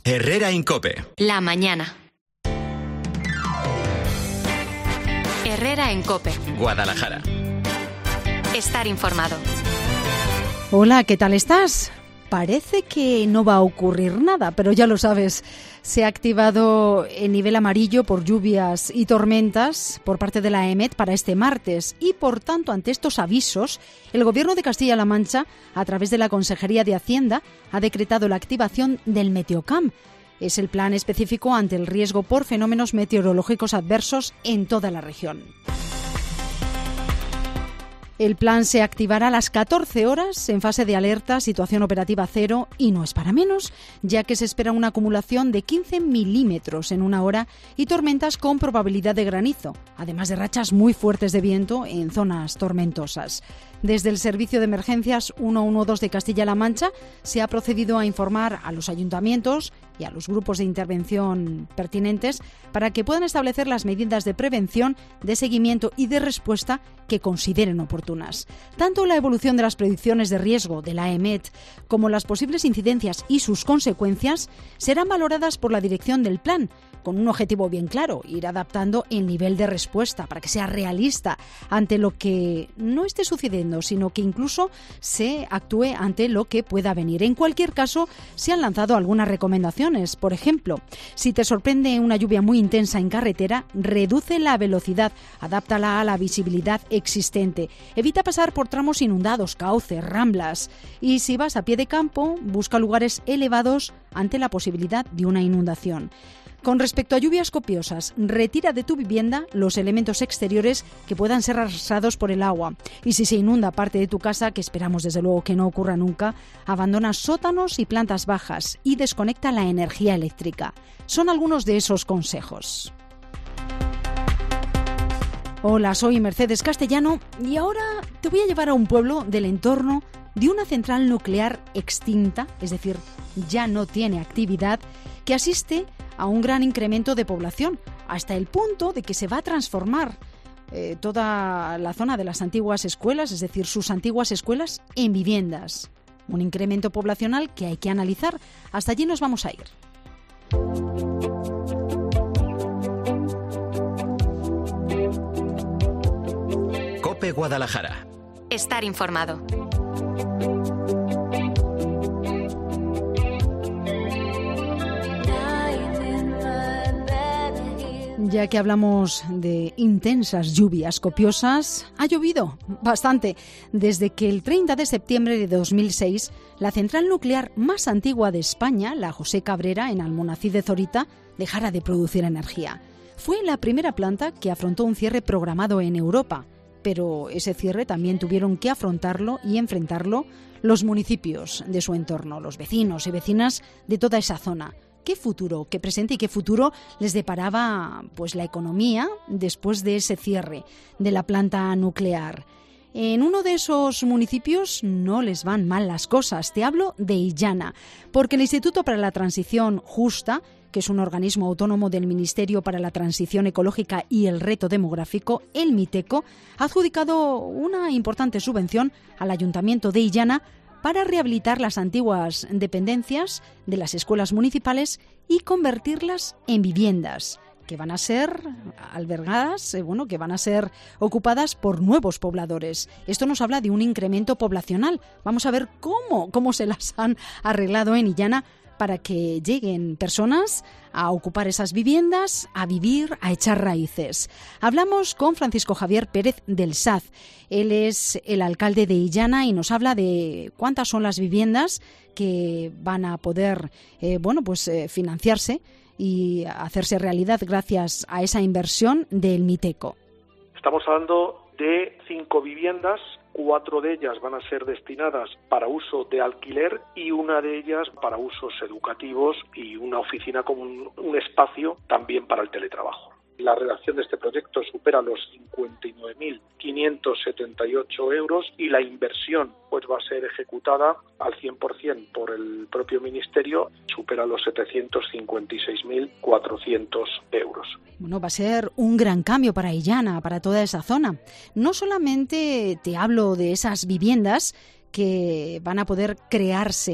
Herrera Incope. La mañana. Herrera en Cope. Guadalajara. Estar informado. Hola, ¿qué tal estás? Parece que no va a ocurrir nada, pero ya lo sabes, se ha activado el nivel amarillo por lluvias y tormentas por parte de la EMET para este martes y, por tanto, ante estos avisos, el Gobierno de Castilla-La Mancha, a través de la Consejería de Hacienda, ha decretado la activación del Meteocamp. Es el plan específico ante el riesgo por fenómenos meteorológicos adversos en toda la región. El plan se activará a las 14 horas en fase de alerta, situación operativa cero, y no es para menos, ya que se espera una acumulación de 15 milímetros en una hora y tormentas con probabilidad de granizo, además de rachas muy fuertes de viento en zonas tormentosas. Desde el Servicio de Emergencias 112 de Castilla-La Mancha se ha procedido a informar a los ayuntamientos y a los grupos de intervención pertinentes para que puedan establecer las medidas de prevención, de seguimiento y de respuesta que consideren oportunas. Tanto la evolución de las predicciones de riesgo de la EMET como las posibles incidencias y sus consecuencias serán valoradas por la dirección del plan, con un objetivo bien claro: ir adaptando el nivel de respuesta para que sea realista ante lo que no esté sucediendo, sino que incluso se actúe ante lo que pueda venir. En cualquier caso, se han lanzado algunas recomendaciones. Por ejemplo, si te sorprende una lluvia muy intensa en carretera, reduce la velocidad, adáptala a la visibilidad existente, evita pasar por tramos inundados, cauces, ramblas, y si vas a pie de campo, busca lugares elevados ante la posibilidad de una inundación. Con respecto a lluvias copiosas, retira de tu vivienda los elementos exteriores que puedan ser arrasados por el agua. Y si se inunda parte de tu casa, que esperamos desde luego que no ocurra nunca, abandona sótanos y plantas bajas y desconecta la energía eléctrica. Son algunos de esos consejos. Hola, soy Mercedes Castellano y ahora te voy a llevar a un pueblo del entorno de una central nuclear extinta, es decir, ya no tiene actividad, que asiste a un gran incremento de población, hasta el punto de que se va a transformar toda la zona de las antiguas escuelas, es decir, sus antiguas escuelas, en viviendas. Un incremento poblacional que hay que analizar. Hasta allí nos vamos a ir. Cope Guadalajara. Estar informado. Ya que hablamos de intensas lluvias copiosas, ha llovido bastante desde que el 30 de septiembre de 2006 la central nuclear más antigua de España, la José Cabrera, en Almonacid de Zorita, dejara de producir energía. Fue la primera planta que afrontó un cierre programado en Europa, pero ese cierre también tuvieron que afrontarlo y enfrentarlo los municipios de su entorno, los vecinos y vecinas de toda esa zona. ¿Qué futuro, qué presente y qué futuro les deparaba pues la economía después de ese cierre de la planta nuclear? En uno de esos municipios no les van mal las cosas. Te hablo de Illana, porque el Instituto para la Transición Justa, que es un organismo autónomo del Ministerio para la Transición Ecológica y el Reto Demográfico, el MITECO, ha adjudicado una importante subvención al Ayuntamiento de Illana para rehabilitar las antiguas dependencias de las escuelas municipales y convertirlas en viviendas que van a ser albergadas, que van a ser ocupadas por nuevos pobladores. Esto nos habla de un incremento poblacional. Vamos a ver cómo se las han arreglado en Illana para que lleguen personas a ocupar esas viviendas, a vivir, a echar raíces. Hablamos con Francisco Javier Pérez del Saz. Él es el alcalde de Illana y nos habla de cuántas son las viviendas que van a poder financiarse y hacerse realidad gracias a esa inversión del MITECO. Estamos hablando de 5 viviendas. 4 de ellas van a ser destinadas para uso de alquiler y una de ellas para usos educativos y una oficina como un espacio también para el teletrabajo. La redacción de este proyecto supera los 59.578 euros y la inversión pues va a ser ejecutada al 100% por el propio Ministerio, supera los 756.400 euros. Bueno, va a ser un gran cambio para Illana, para toda esa zona. No solamente te hablo de esas viviendas que van a poder crearse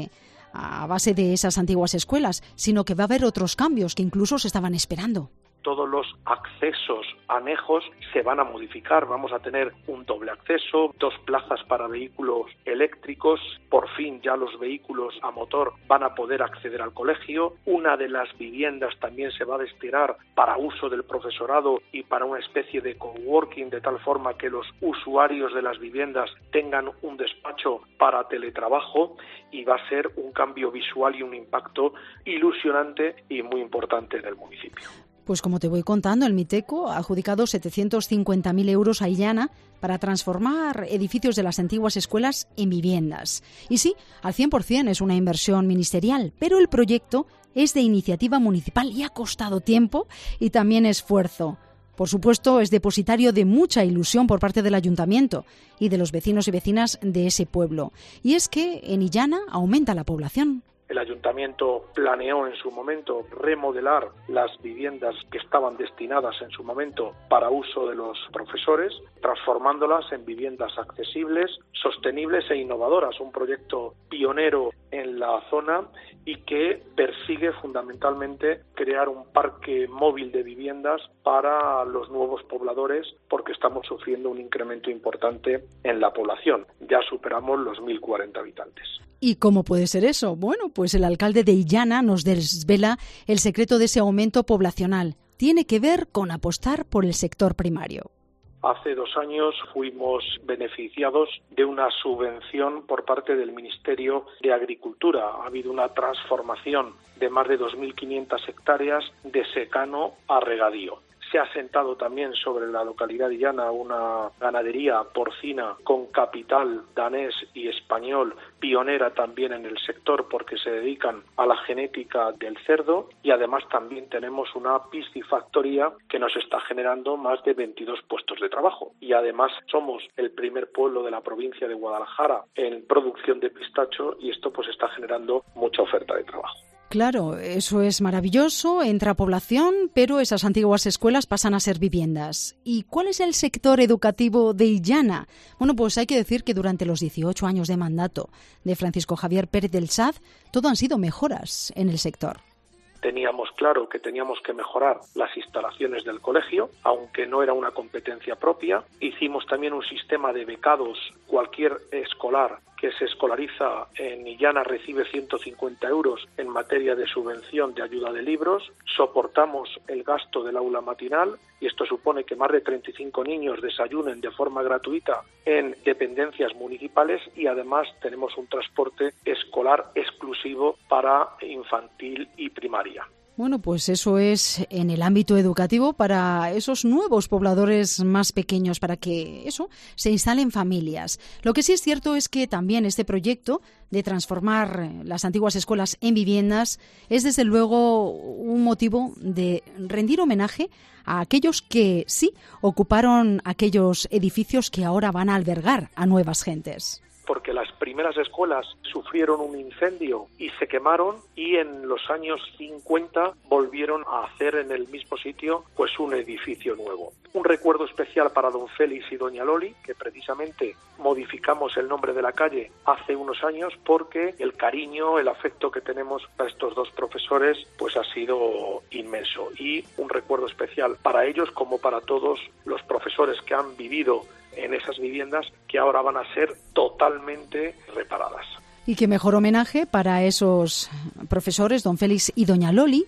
a base de esas antiguas escuelas, sino que va a haber otros cambios que incluso se estaban esperando. Todos los accesos anejos se van a modificar. Vamos a tener un doble acceso, 2 plazas para vehículos eléctricos. Por fin ya los vehículos a motor van a poder acceder al colegio. Una de las viviendas también se va a destinar para uso del profesorado y para una especie de coworking, de tal forma que los usuarios de las viviendas tengan un despacho para teletrabajo, y va a ser un cambio visual y un impacto ilusionante y muy importante en el municipio. Pues como te voy contando, el Miteco ha adjudicado 750.000 euros a Illana para transformar edificios de las antiguas escuelas en viviendas. Y sí, al 100% es una inversión ministerial, pero el proyecto es de iniciativa municipal y ha costado tiempo y también esfuerzo. Por supuesto, es depositario de mucha ilusión por parte del ayuntamiento y de los vecinos y vecinas de ese pueblo. Y es que en Illana aumenta la población. El ayuntamiento planeó en su momento remodelar las viviendas que estaban destinadas en su momento para uso de los profesores, transformándolas en viviendas accesibles, sostenibles e innovadoras. Un proyecto pionero en la zona y que persigue fundamentalmente crear un parque móvil de viviendas para los nuevos pobladores, porque estamos sufriendo un incremento importante en la población. Ya superamos los 1.040 habitantes. ¿Y cómo puede ser eso? Bueno, pues el alcalde de Illana nos desvela el secreto de ese aumento poblacional. Tiene que ver con apostar por el sector primario. Hace 2 años fuimos beneficiados de una subvención por parte del Ministerio de Agricultura. Ha habido una transformación de más de 2.500 hectáreas de secano a regadío. Se ha asentado también sobre la localidad de Illana una ganadería porcina con capital danés y español, pionera también en el sector porque se dedican a la genética del cerdo, y además también tenemos una piscifactoría que nos está generando más de 22 puestos de trabajo. Y además somos el primer pueblo de la provincia de Guadalajara en producción de pistacho, y esto pues está generando mucha oferta de trabajo. Claro, eso es maravilloso, entra población, pero esas antiguas escuelas pasan a ser viviendas. ¿Y cuál es el sector educativo de Illana? Bueno, pues hay que decir que durante los 18 años de mandato de Francisco Javier Pérez del Saz, todo han sido mejoras en el sector. Teníamos claro que teníamos que mejorar las instalaciones del colegio, aunque no era una competencia propia. Hicimos también un sistema de becados. Cualquier escolar que se escolariza en Illana recibe 150 euros en materia de subvención de ayuda de libros. Soportamos el gasto del aula matinal, y esto supone que más de 35 niños desayunen de forma gratuita en dependencias municipales, y además tenemos un transporte escolar exclusivo para infantil y primaria. Bueno, pues eso es en el ámbito educativo para esos nuevos pobladores más pequeños, para que eso se instalen familias. Lo que sí es cierto es que también este proyecto de transformar las antiguas escuelas en viviendas es desde luego un motivo de rendir homenaje a aquellos que sí ocuparon aquellos edificios que ahora van a albergar a nuevas gentes. Porque las primeras escuelas sufrieron un incendio y se quemaron, y en los años 50 volvieron a hacer en el mismo sitio pues un edificio nuevo. Un recuerdo especial para don Félix y doña Loli, que precisamente modificamos el nombre de la calle hace unos años porque el cariño, el afecto que tenemos para estos 2 profesores pues ha sido inmenso, y un recuerdo especial para ellos como para todos los profesores que han vivido en esas viviendas, que ahora van a ser totalmente reparadas. Y qué mejor homenaje para esos profesores, don Félix y doña Loli,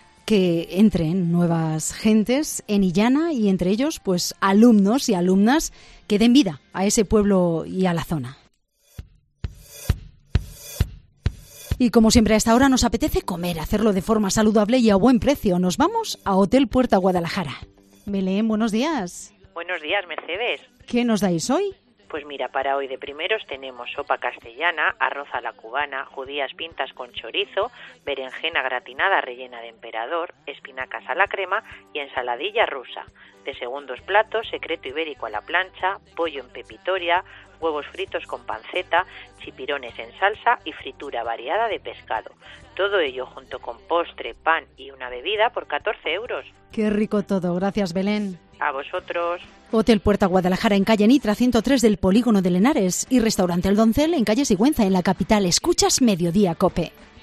que entren nuevas gentes en Illana, y entre ellos pues alumnos y alumnas que den vida a ese pueblo y a la zona. Y como siempre a esta hora nos apetece comer, hacerlo de forma saludable y a buen precio. Nos vamos a Hotel Puerta Guadalajara. Belén, buenos días. Buenos días, Mercedes. ¿Qué nos dais hoy? Pues mira, para hoy de primeros tenemos sopa castellana, arroz a la cubana, judías pintas con chorizo, berenjena gratinada rellena de emperador, espinacas a la crema y ensaladilla rusa. De segundos platos, secreto ibérico a la plancha, pollo en pepitoria, huevos fritos con panceta, chipirones en salsa y fritura variada de pescado. Todo ello junto con postre, pan y una bebida por 14 euros. Qué rico todo. Gracias, Belén. A vosotros. Hotel Puerta Guadalajara en calle Nitra 103 del Polígono de Lenares y Restaurante El Doncel en calle Sigüenza en la capital. Escuchas Mediodía Cope.